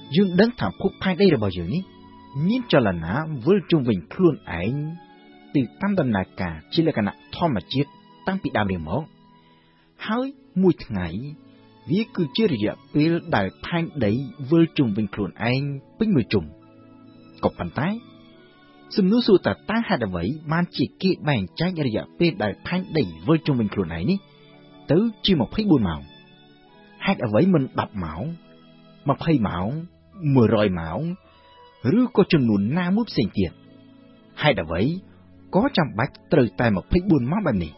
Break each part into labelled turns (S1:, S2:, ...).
S1: dương đấng thảm phúc phai đây là bao giờ ní miễn cho là ná với trung bình khuôn ảnh từ tam đần nà cả chỉ là cái nạ thò mà chết tăng bị đàm điểm món hỡi mùi ngày vì cứ chưa được bê đại phai đấy với trung bình khuôn ảnh bích người trùng cọc bàn tay xâm nụ sưu tà ta hạ đã vậy man chỉ kê bàn trái ra được bê đại phai đấy với trung bình khuôn ảnh ní tớ chưa một thấy buồn màu hát ở vậy mình đập mão mà hay mão mưa roi mão rứa có chừng nụn na múp xanh tiền hay đã vậy có trong bách từ tay một thấy buồn máu bàn này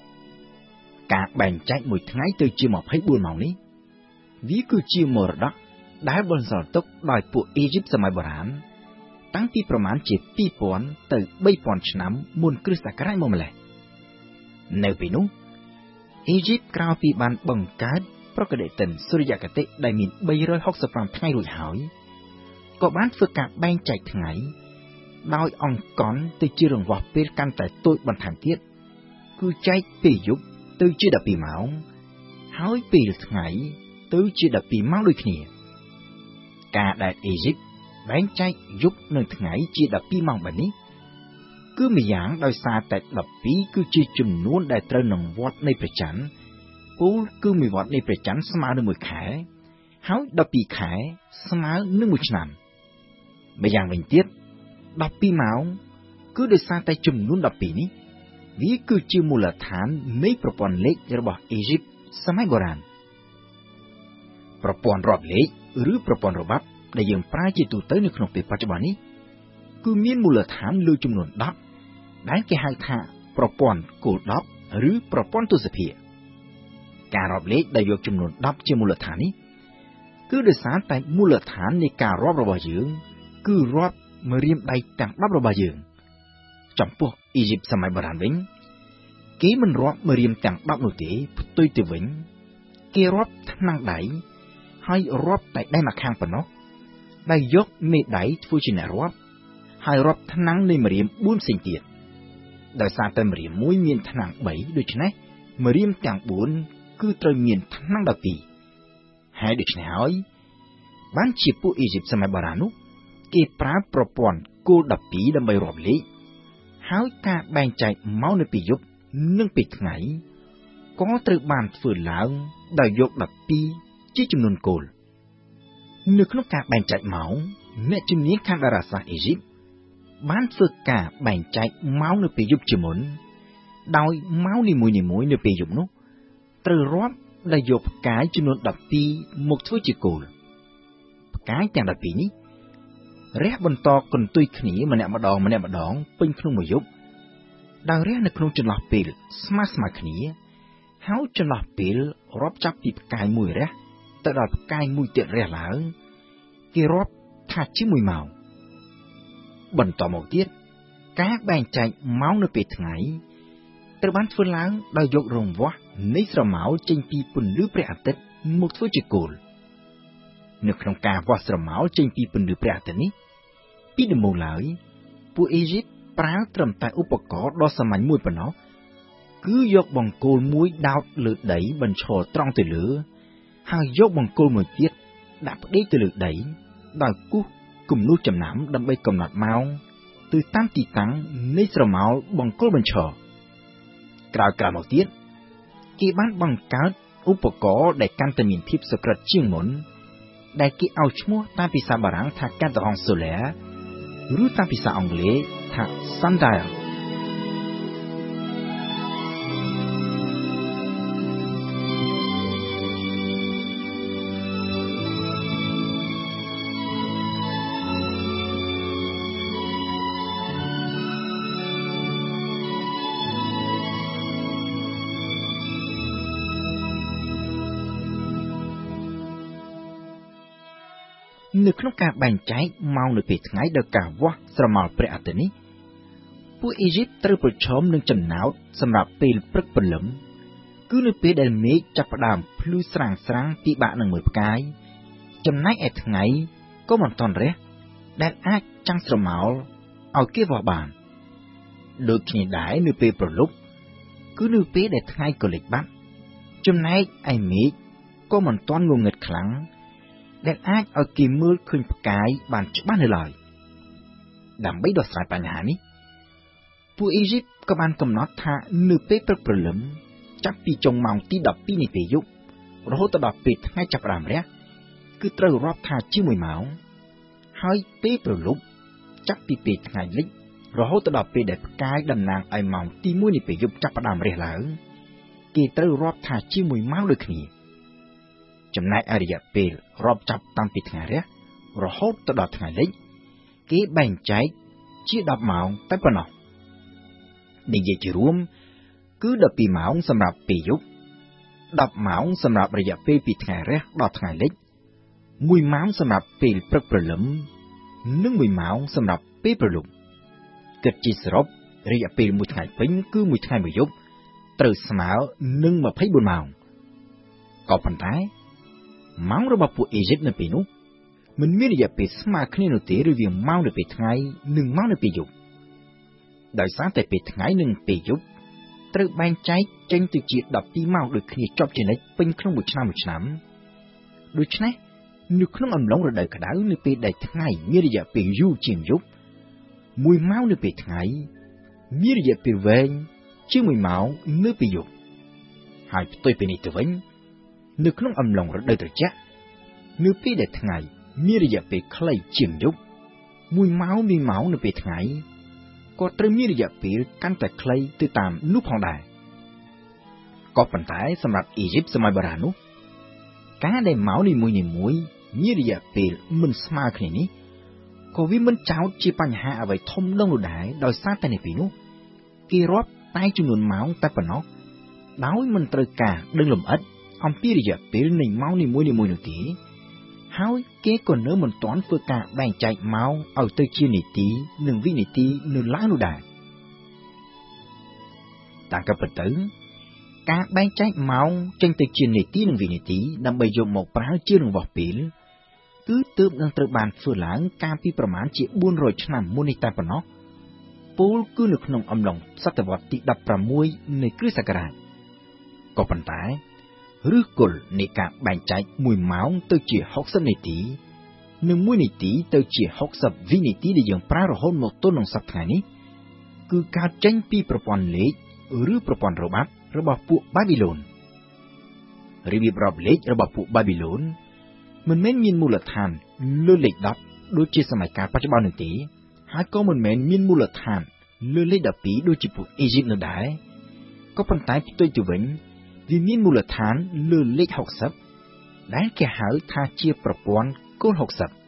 S1: cả bàn trái một tháng từ chưa một thấy buồn màu ní ví cứ chưa mờ đó đá bồn giò tốc đòi bộ Egyptสมัยโบราณตั้งปีประมาณ7,000từ 3,000 năm muônคริสต์ศักราชมาเลยในปีนู้นEgypt กล่าวปีบันบังการเพราะกระเดตันสุริยคติได้มี365ថ្ងៃរួចហើយក៏បានធ្វើការបែងចែកថ្ងៃដោយអង្គន់ទៅជារង្វាស់ពេលកាន់តែតូចបន្ថែមទៀតគឺចែកពីយប់ទៅជា12ម៉ោងហើយពេលថ្ងៃទៅជា12ម៉ោងដូចគ្នាការដែលអេស៊ីបបែងចែកយប់និងថ្ងៃជា12ម៉ោងបែបនេះគឺម្យ៉ាងដោយសារតែ12គឺជាចំនួនដែលត្រូវនឹងវត្តនៃព្រះច័ន្ទពូលគឺមួយវត្តនៃព្រះច័ន្ទស្មើនឹងមួយខែហើយ12ខែស្មើនឹងមួយឆ្នាំម្យ៉ាងវិញទៀត12ម៉ោងគឺដោយសារតែចំនួន12នេះវាគឺជាមូលដ្ឋាននៃប្រព័ន្ធលេខរបស់អេស៊ីបសម័យបុរាណប្រព័ន្ធរាប់លេខឬប្រព័ន្ធរាប់ដែលយើងប្រើជាទូទៅនៅក្នុងពេលបច្ចុប្បន្ននេះគឺមានមូលដ្ឋានលើចំនួន10ដែលគេហៅថាប្រព័ន្ធគោល10ឬប្រព័ន្ធទស្សភាគការរាប់លេខដែលយកចំនួន10ជាមូលដ្ឋាននេះគឺដោយសារតែមូលដ្ឋាននៃការរាប់របស់យើងគឺរាប់មួយរៀមដៃទាំង10របស់យើងចំពោះអ៊ីជីបសម័យបុរាណវិញគេមិនរាប់មួយរៀមទាំង10នោះទេផ្ទុយទៅវិញគេរាប់ថ្នាំងដៃហើយរាប់តែដៃម្ខាងប៉ុណ្ណោះដែលយកមេដៃធ្វើជាអ្នករាប់ហើយរាប់ថ្នាំងនៃមួយរៀម4ផ្សេងទៀតដោយសារតែមួយរៀមមួយមានថ្នាំង3ដូច្នេះមួយរៀមទាំង4គឺត្រូវមានថ្នាំង12ហើយដូច្នេះហើយបានជាពួកអ៊ីជីបសម័យបុរាណនោះគេប្រើប្រព័ន្ធគោល12ដើម្បីរាប់លេខហើយការបែងចែកម៉ោងនៅពេលយប់និងពេលថ្ងៃក៏ត្រូវបានធ្វើឡើងដោយយក12ជាចំនួនគោលនៅក្នុងការបែងចែកម៉ោងអ្នកជំនាញខាងតារាសាស្ត្រអេស៊ីបបានធ្វើការបែងចែកម៉ោងនៅពេលយប់ជាមុនដោយម៉ោងនីមួយៗនៅពេលយប់នោះត្រូវរាប់ដោយយកផ្កាយចំនួន12មកធ្វើជាគោលផ្កាយទាំង12នេះរះបន្តកន្ទុយគ្នាម្នាក់ម្ដងពេញក្នុងមួយយប់ដោយរះនៅក្នុងចន្លោះពេលស្មើៗគ្នាហើយចន្លោះពេលរាប់ចាប់ពីផ្កាយមួយរះទៅដល់ផ្កាយមួយទៀតរះឡើងគេរាប់ថាជាមួយម៉ោងបន្តមកទៀតការបែងចែកម៉ោងនៅពេលថ្ងៃត្រូវបានធ្វើឡើងដោយយករង្វាស់នៃស្រមោលចេញពីពន្លឺព្រះអាទិត្យមកធ្វើជាគោលនៅក្នុងការវាស់ស្រមោលចេញពីពន្លឺព្រះអាទិត្យនេះពីដំបូងឡើយពួកអេស៊ីបប្រើត្រឹមតែឧបករណ៍ដ៏សាមញ្ញមួយប៉ុណ្ណោះគឺយកបង្គោលមួយដោតលើដីបញ្ឈរត្រង់ទៅលើហើយយកបង្គោលមួយទៀតដាក់ផ្ដេកទៅលើដីដោយគូសគំនូសចំណាំដើម្បីកំណត់ម៉ោងទៅតាមទីតាំងនៃស្រមោលបង្គោលបញ្ឈរក្រោយមកទៀតគេបានបង្កើតឧបករណ៍ដែលកាន់តែមានភាពសក្រិតជាងមុនដែលគេឲ្យឈ្មោះតាមភាសាបារាំងថា cadran solaire ឬតាមភាសាអង់គ្លេសថា sundial នៅក្នុងការបែងចែកម៉ោងនៅពេលថ្ងៃដោយការវាស់ស្រមោលព្រះអាទិត្យនេះពួកអេស៊ីបត្រូវប្រឈមនឹងចំណោទសម្រាប់ពេលព្រឹកព្រលឹមគឺនៅពេលដែលមេឃចាប់ផ្ដើមភ្លឺស្រាងៗពិបាកនឹងមើលផ្កាយចំណែកឯថ្ងៃក៏មិនទាន់រះដែលអាចចាំងស្រមោលឲ្យគេវាស់បានដូចគ្នាដែរនៅពេលព្រលប់គឺនៅពេលដែលថ្ងៃក៏លិចបាត់ចំណែកឯមេឃក៏មិនទាន់ងងឹតខ្លាំងដែលអាចឲ្យគេមើលឃើញផ្កាយបានច្បាស់នៅឡើយដើម្បីដោះស្រាយបញ្ហានេះពួកអេស៊ីបក៏បានកំណត់ថានៅពេលព្រឹកព្រលឹមចាប់ពីចុងម៉ោងទី12នៃពេលយប់រហូតដល់ពេលថ្ងៃចាប់ផ្ដើមរះគឺត្រូវរាប់ថាជាមួយម៉ោងហើយពេលព្រលប់ចាប់ពីពេលថ្ងៃលិចរហូតដល់ពេលដែលផ្កាយតំណាងឲ្យម៉ោងទី1នៃពេលយប់ចាប់ផ្ដើមរះឡើងគេត្រូវរាប់ថាជាមួយម៉ោងដូចគ្នាចំណែករយៈពេលរាប់ចាប់តាំងពីថ្ងៃរះរហូតដល់ថ្ងៃលិចគេបែងចែកជា10ម៉ោងតែប៉ុណ្ណោះនិយាយជារួមគឺ12ម៉ោងសម្រាប់ពេលយប់10ម៉ោងសម្រាប់រយៈពេលពីថ្ងៃរះដល់ថ្ងៃលិច1ម៉ោងសម្រាប់ពេលព្រឹកព្រលឹមនិង1ម៉ោងសម្រាប់ពេលព្រលប់គិតជាសរុបរយៈពេល1ថ្ងៃពេញគឺ1ថ្ងៃ1យប់ត្រូវស្មើនឹង24ម៉ោងក៏ប៉ុន្តែម៉ោងរបស់ពួកអេស៊ីបនៅពេលនោះមិនមានរយៈពេលស្មើគ្នានោះទេរវាងម៉ោងនៅពេលថ្ងៃនិងម៉ោងនៅពេលយប់ដោយសារតែពេលថ្ងៃនិងពេលយប់ត្រូវបែងចែកចេញទៅជា12ម៉ោងដូចគ្នាជាប់ជានិច្ចពេញក្នុងមួយឆ្នាំដូច្នេះនៅក្នុងអំឡុងរដូវក្តៅនៅពេលដែលថ្ងៃមានរយៈពេលយូរជាងយប់1ម៉ោងនៅពេលថ្ងៃមានរយៈពេលវែងជាង1ម៉ោងនៅពេលយប់ហើយផ្ទុយពីនេះទៅវិញនៅក្នុងអំឡុងរដូវត្រជាក់នៅពេលដែលថ្ងៃមានរយៈពេលខ្លីជាងយប់1ម៉ោងនៅពេលថ្ងៃក៏ត្រូវមានរយៈពេលកាន់តែខ្លីទៅតាមនោះផងដែរក៏ប៉ុន្តែសម្រាប់អេស៊ីបសម័យបុរាណនោះការដែលម៉ោងនីមួយៗមានរយៈពេលមិនស្មើគ្នានេះក៏វាមិនចោទជាបញ្ហាអ្វីធំដុំនោះដែរដោយសារតែនៅពេលនោះគេរាប់តែចំនួនម៉ោងតែប៉ុណ្ណោះដោយមិនត្រូវការដឹងលម្អិតអំពីរយៈពេលនៃម៉ោងនីមួយៗនោះទេហើយគេក៏នៅមិនទាន់ធ្វើការបែងចែកម៉ោងឲ្យទៅជានាទីនិងវិនាទីនៅឡើយនោះដែរតាមការពិតទៅការបែងចែកម៉ោងចេញទៅជានាទីនិងវិនាទីដើម្បីយកមកប្រើជារង្វាស់ពេលគឺទើបនឹងត្រូវបានធ្វើឡើងកាលពីប្រមាណជា400ឆ្នាំមុននេះតែប៉ុណ្ណោះពោលគឺនៅក្នុងអំឡុងសតវត្សទី16នៃគ្រិស្តសករាជក៏ប៉ុន្តែឫសគល់នៃការបែងចែក1ម៉ោងទៅជា60នាទីនិង1នាទីទៅជា60វិនាទីដែលយើងប្រើរហូតមកទល់នឹងសប្តាហ៍នេះគឺកើតចេញពីប្រព័ន្ធលេខឬប្រព័ន្ធរបាត់របស់ពួកបាប៊ីឡូនរបៀបរាប់លេខរបស់ពួកបាប៊ីឡូនមិនមែនមានមូលដ្ឋានលើលេខ10ដូចជាសម័យកាលបច្ចុប្បន្ននោះទេហើយក៏មិនមែនមានមូលដ្ឋានលើលេខ12ដូចជាពួកអេស៊ីបនោះដែរក៏ប៉ុន្តែផ្ទុយទៅវិញវាមានមូលដ្ឋានលើលេខ60ដែលគេហៅថាជាប្រព័ន្ធគោល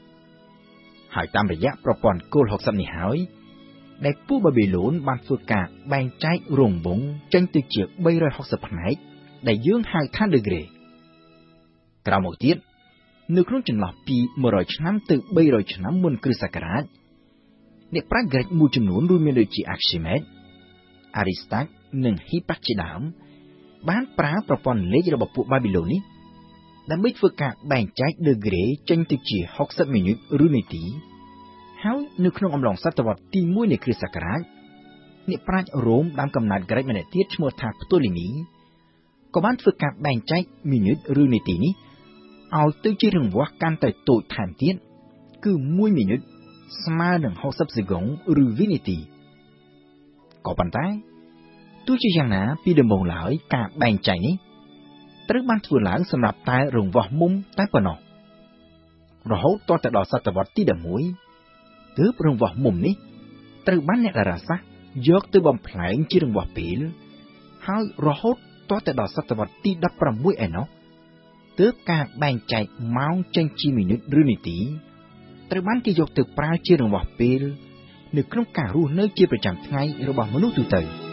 S1: 60ហើយតាមរយៈប្រព័ន្ធគោល60នេះហើយដែលពួកបាប៊ីឡូនបានធ្វើការបែងចែករង្វង់ចេញទៅជា360ផ្នែកដែលយើងហៅថា degree ក្រោយមកទៀតនៅក្នុងចន្លោះពី100ឆ្នាំទៅ300ឆ្នាំមុនគ្រិស្តសករាជអ្នកប្រាជ្ញក្រិកមួយចំនួនរួមមានដូចជា Archimedes, Aristarch និង Hipparchus ជាដើមបានប្រើប្រព័ន្ធលេខរបស់ពួកបាប៊ីឡូននេះដើម្បីធ្វើការបែងចែក degree ចេញទៅជា60មីនិតឬនាទីហើយនៅក្នុងអំឡុងសតវត្សទី1នៃគ្រិស្តសករាជអ្នកប្រាជ្ញរ៉ូមដើមកំណើតក្រិកម្នាក់ទៀតឈ្មោះថាផ្ទូលីនីក៏បានធ្វើការបែងចែកមីនិតឬនាទីនេះឲ្យទៅជារង្វាស់កាន់តែតូចថែមទៀតគឺ1មីនិតស្មើនឹង60សេកុងឬវិនាទីក៏ប៉ុន្តែទោះជាយ៉ាងណាពីដំបូងឡើយការបែងចែកនេះត្រូវបានធ្វើឡើងសម្រាប់តែរង្វាស់មុំតែប៉ុណ្ណោះរហូតទាល់តែដល់សតវត្សទី11ទើបរង្វាស់មុំនេះត្រូវបានអ្នកតារាសាស្ត្រយកទៅបំផ្លែងជារង្វាស់ពេលហើយរហូតទាល់តែដល់សតវត្សទី16ឯណោះទើបការបែងចែកម៉ោងចេញជាមីនិតឬនាទីត្រូវបានគេយកទៅប្រើជារង្វាស់ពេលនៅក្នុងការរស់នៅជាប្រចាំថ្ងៃរបស់មនុស្សទូទៅ